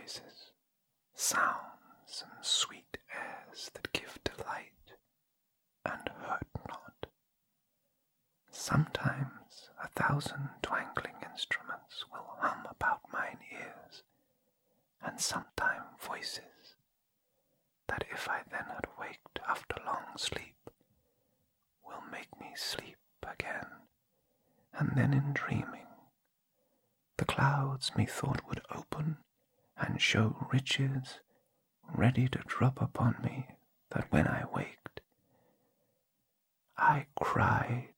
noises, sounds and sweet airs that give delight and hurt not. Sometimes 1,000 twangling instruments will hum about mine ears, and sometime voices, that if I then had waked after long sleep, will make me sleep again, and then in dreaming, the clouds methought would open and show riches ready to drop upon me, that when I waked, I cried